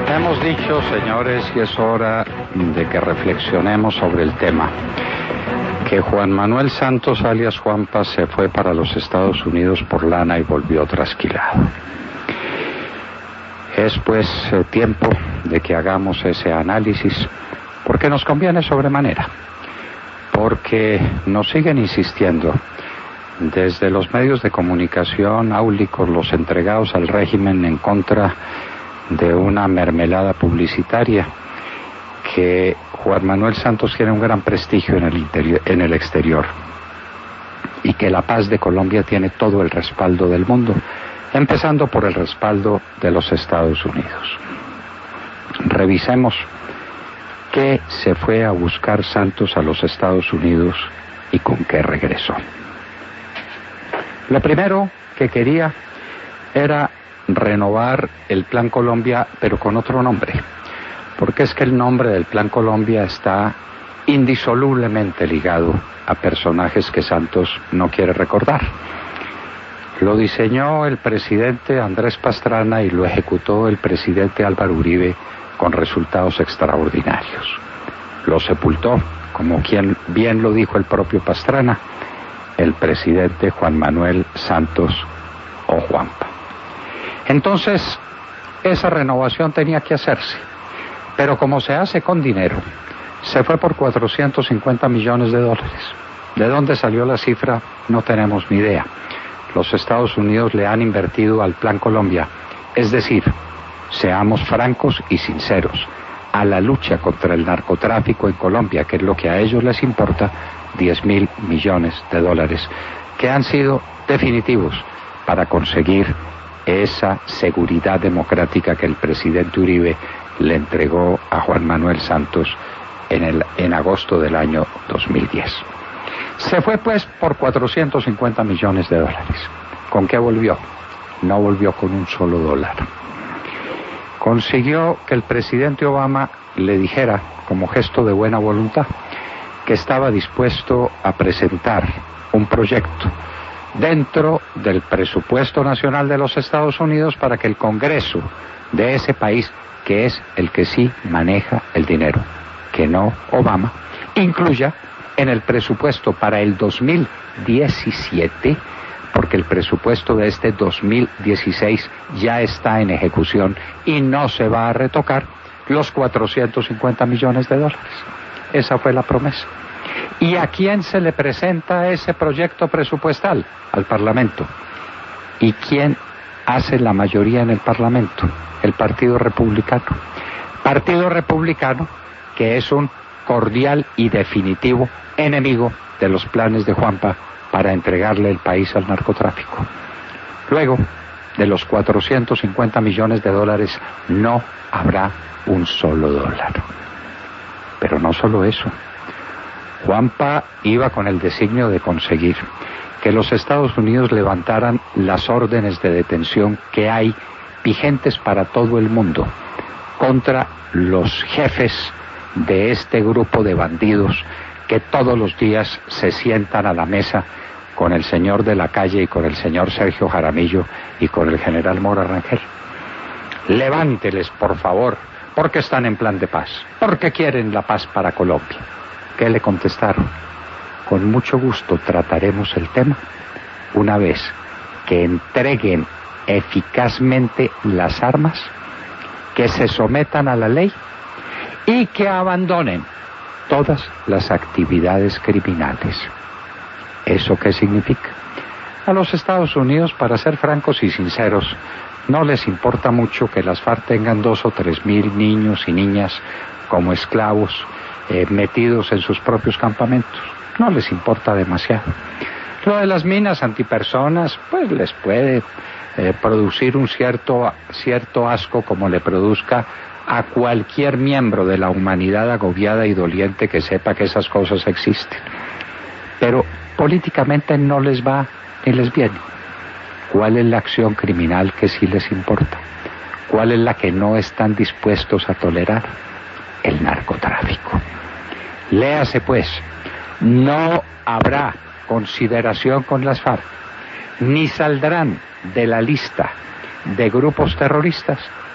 Hemos dicho, señores, y es hora de que reflexionemos sobre el tema, que Juan Manuel Santos, alias Juanpa, se fue para los Estados Unidos por lana y volvió trasquilado. Es pues tiempo de que hagamos ese análisis, porque nos conviene sobremanera, porque nos siguen insistiendo desde los medios de comunicación áulicos, los entregados al régimen en contra de una mermelada publicitaria, que Juan Manuel Santos tiene un gran prestigio en el exterior y que la paz de Colombia tiene todo el respaldo del mundo, empezando por el respaldo de los Estados Unidos. Revisemos qué se fue a buscar Santos a los Estados Unidos y con qué regresó. Lo primero que quería era renovar el Plan Colombia, pero con otro nombre, porque es que el nombre del Plan Colombia está indisolublemente ligado a personajes que Santos no quiere recordar. Lo diseñó el presidente Andrés Pastrana y lo ejecutó el presidente Álvaro Uribe con resultados extraordinarios. Lo sepultó, como quien bien lo dijo el propio Pastrana, el presidente Juan Manuel Santos o Juanpa. Entonces, esa renovación tenía que hacerse, pero como se hace con dinero, se fue por 450 millones de dólares. ¿De dónde salió la cifra? No tenemos ni idea. Los Estados Unidos le han invertido al Plan Colombia, es decir, seamos francos y sinceros, a la lucha contra el narcotráfico en Colombia, que es lo que a ellos les importa, 10.000 millones de dólares, que han sido definitivos para conseguir esa seguridad democrática que el presidente Uribe le entregó a Juan Manuel Santos en agosto del año 2010. Se fue pues por 450 millones de dólares. ¿Con qué volvió? No volvió con un solo dólar. Consiguió que el presidente Obama le dijera, como gesto de buena voluntad, que estaba dispuesto a presentar un proyecto dentro del presupuesto nacional de los Estados Unidos para que el Congreso de ese país, que es el que sí maneja el dinero, que no Obama, incluya en el presupuesto para el 2017, porque el presupuesto de este 2016 ya está en ejecución y no se va a retocar, los 450 millones de dólares. Esa fue la promesa. ¿Y a quién se le presenta ese proyecto presupuestal? Al Parlamento. ¿Y quién hace la mayoría en el Parlamento? El Partido Republicano. Partido Republicano que es un cordial y definitivo enemigo de los planes de Juanpa para entregarle el país al narcotráfico. Luego, de los 450 millones de dólares no habrá un solo dólar. Pero no solo eso. Juanpa iba con el designio de conseguir que los Estados Unidos levantaran las órdenes de detención que hay vigentes para todo el mundo contra los jefes de este grupo de bandidos que todos los días se sientan a la mesa con el señor de la Calle y con el señor Sergio Jaramillo y con el general Mora Rangel. Levánteles, por favor, porque están en plan de paz, porque quieren la paz para Colombia. ¿Qué le contestaron? Con mucho gusto trataremos el tema una vez que entreguen eficazmente las armas, que se sometan a la ley y que abandonen todas las actividades criminales. ¿Eso qué significa? A los Estados Unidos, para ser francos y sinceros, no les importa mucho que las FARC tengan 2 o 3 mil niños y niñas como esclavos metidos en sus propios campamentos. No les importa demasiado. Lo de las minas antipersonas, pues les puede producir un cierto asco, como le produzca a cualquier miembro de la humanidad agobiada y doliente que sepa que esas cosas existen. Pero políticamente no les va ni les viene. ¿Cuál es la acción criminal que sí les importa? ¿Cuál es la que no están dispuestos a tolerar? El narcotráfico. Léase pues, no habrá consideración con las FARC, ni saldrán de la lista de grupos terroristas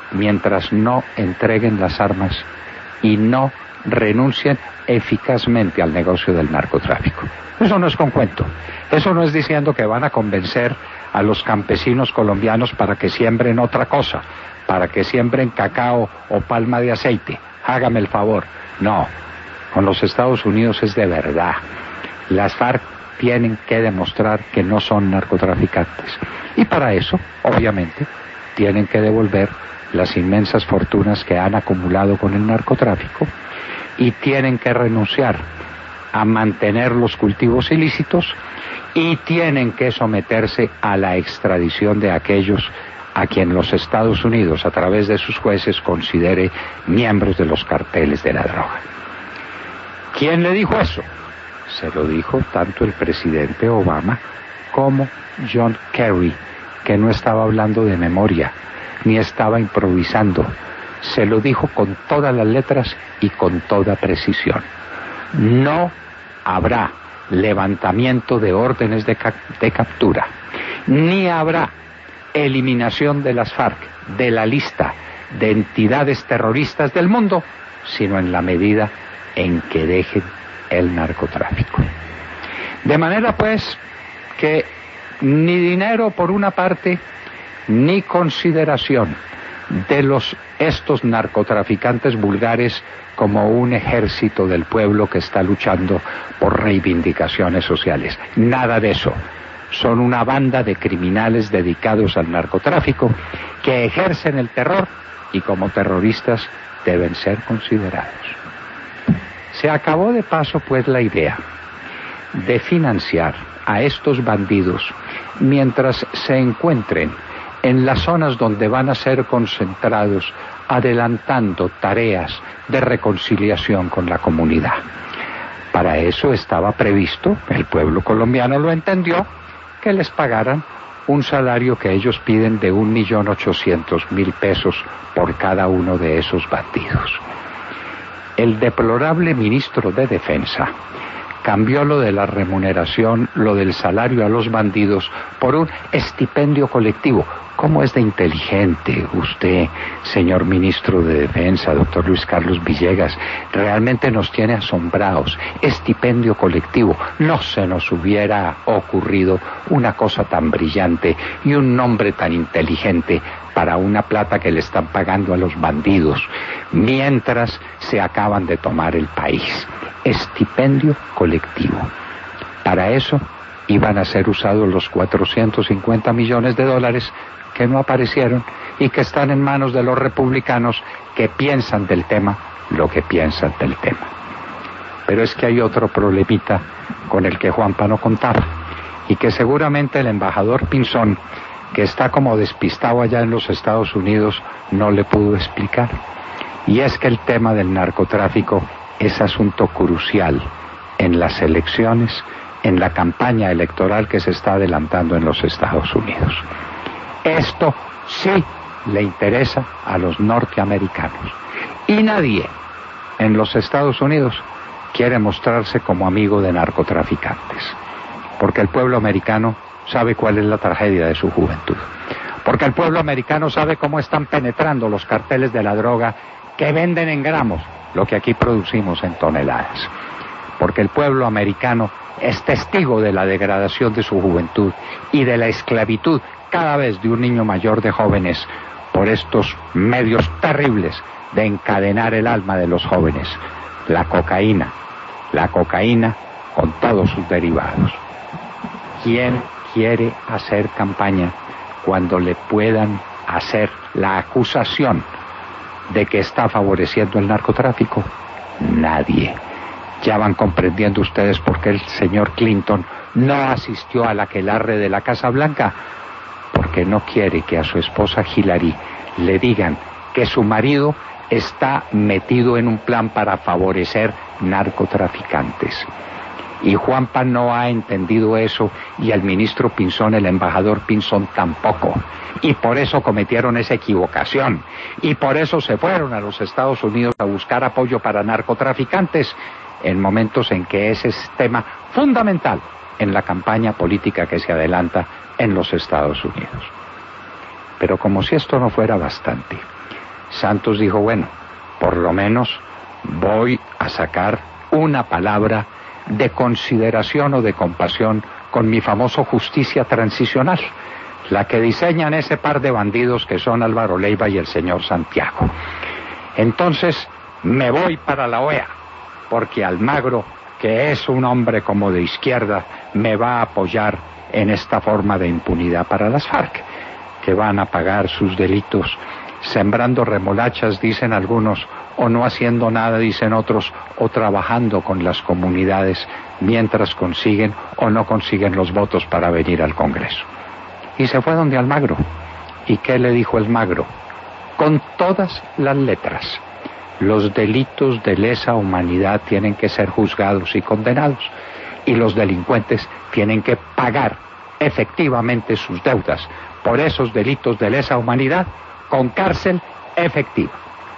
mientras no entreguen las armas y no renuncien eficazmente al negocio del narcotráfico. Eso no es con cuento. Eso no es diciendo que van a convencer a los campesinos colombianos para que siembren otra cosa, para que siembren cacao o palma de aceite. Hágame el favor. No, con los Estados Unidos es de verdad. Las FARC tienen que demostrar que no son narcotraficantes. Y para eso, obviamente, tienen que devolver las inmensas fortunas que han acumulado con el narcotráfico y tienen que renunciar a mantener los cultivos ilícitos y tienen que someterse a la extradición de aquellos a quien los Estados Unidos, a través de sus jueces, considere miembros de los carteles de la droga. ¿Quién le dijo eso? Se lo dijo tanto el presidente Obama como John Kerry, que no estaba hablando de memoria, ni estaba improvisando. Se lo dijo con todas las letras y con toda precisión. No habrá levantamiento de órdenes de captura, ni habrá eliminación de las FARC de la lista de entidades terroristas del mundo, sino en la medida en que dejen el narcotráfico. De manera pues que ni dinero por una parte, ni consideración de estos narcotraficantes vulgares como un ejército del pueblo que está luchando por reivindicaciones sociales. Nada de eso. Son una banda de criminales dedicados al narcotráfico que ejercen el terror y como terroristas deben ser considerados. Se acabó de paso pues la idea de financiar a estos bandidos mientras se encuentren en las zonas donde van a ser concentrados, adelantando tareas de reconciliación con la comunidad. Para eso estaba previsto, el pueblo colombiano lo entendió, que les pagaran un salario que ellos piden de 1.800.000 pesos por cada uno de esos bandidos. El deplorable ministro de Defensa cambió lo de la remuneración, lo del salario a los bandidos, por un estipendio colectivo. ¿Cómo es de inteligente usted, señor ministro de Defensa, doctor Luis Carlos Villegas? Realmente nos tiene asombrados. Estipendio colectivo. No se nos hubiera ocurrido una cosa tan brillante y un nombre tan inteligente para una plata que le están pagando a los bandidos, mientras se acaban de tomar el país. Estipendio colectivo. Para eso iban a ser usados los 450 millones de dólares que no aparecieron y que están en manos de los republicanos que piensan del tema lo que piensan del tema. Pero es que hay otro problemita con el que Juanpa no contaba y que seguramente el embajador Pinzón, que está como despistado allá en los Estados Unidos, no le pudo explicar. Y es que el tema del narcotráfico es asunto crucial en las elecciones, en la campaña electoral que se está adelantando en los Estados Unidos. Esto sí le interesa a los norteamericanos. Y nadie en los Estados Unidos quiere mostrarse como amigo de narcotraficantes. Porque el pueblo americano sabe cuál es la tragedia de su juventud. Porque el pueblo americano sabe cómo están penetrando los carteles de la droga que venden en gramos lo que aquí producimos en toneladas. Porque el pueblo americano es testigo de la degradación de su juventud y de la esclavitud cada vez de un niño mayor de jóvenes por estos medios terribles de encadenar el alma de los jóvenes. La cocaína con todos sus derivados. ¿Quién quiere hacer campaña cuando le puedan hacer la acusación de que está favoreciendo el narcotráfico? Nadie. Ya van comprendiendo ustedes por qué el señor Clinton no asistió al aquelarre de la Casa Blanca, porque no quiere que a su esposa Hillary le digan que su marido está metido en un plan para favorecer narcotraficantes. Y Juanpa no ha entendido eso, y el ministro Pinzón, el embajador Pinzón, tampoco. Y por eso cometieron esa equivocación. Y por eso se fueron a los Estados Unidos a buscar apoyo para narcotraficantes en momentos en que ese es tema fundamental en la campaña política que se adelanta en los Estados Unidos. Pero como si esto no fuera bastante, Santos dijo, bueno, por lo menos voy a sacar una palabra de consideración o de compasión con mi famoso justicia transicional, la que diseñan ese par de bandidos que son Álvaro Leiva y el señor Santiago. Entonces me voy para la OEA, porque Almagro, que es un hombre como de izquierda, me va a apoyar en esta forma de impunidad para las FARC, que van a pagar sus delitos sembrando remolachas, dicen algunos, o no haciendo nada, dicen otros, o trabajando con las comunidades mientras consiguen o no consiguen los votos para venir al Congreso. Y se fue donde Almagro. ¿Y qué le dijo Almagro? Con todas las letras: los delitos de lesa humanidad tienen que ser juzgados y condenados, y los delincuentes tienen que pagar efectivamente sus deudas por esos delitos de lesa humanidad con cárcel efectiva.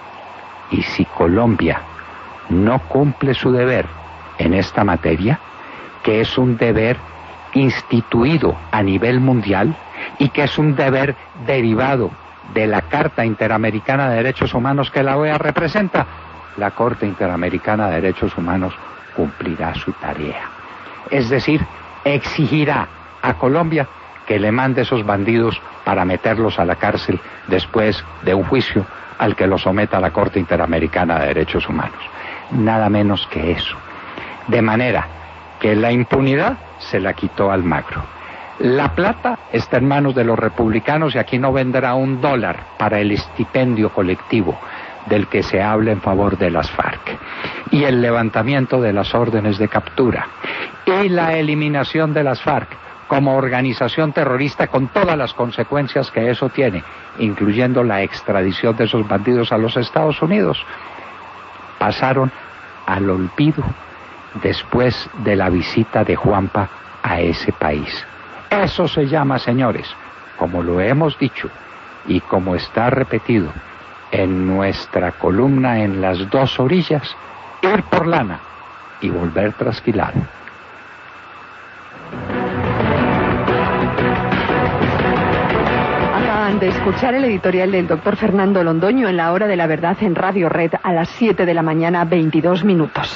Y si Colombia no cumple su deber en esta materia, que es un deber instituido a nivel mundial y que es un deber derivado de la Carta Interamericana de Derechos Humanos que la OEA representa, la Corte Interamericana de Derechos Humanos cumplirá su tarea. Es decir, exigirá a Colombia que le mande esos bandidos para meterlos a la cárcel después de un juicio al que los someta la Corte Interamericana de Derechos Humanos. Nada menos que eso. De manera que la impunidad se la quitó Almagro. La plata está en manos de los republicanos y aquí no vendrá $1 para el estipendio colectivo del que se habla en favor de las FARC, y el levantamiento de las órdenes de captura y la eliminación de las FARC como organización terrorista con todas las consecuencias que eso tiene, incluyendo la extradición de esos bandidos a los Estados Unidos, pasaron al olvido después de la visita de Juanpa a ese país. Eso se llama, señores, como lo hemos dicho y como está repetido en nuestra columna en las dos orillas, ir por lana y volver trasquilado. Acaban de escuchar el editorial del doctor Fernando Londoño en La Hora de la Verdad en Radio Red a las 7 de la mañana, 22 minutos.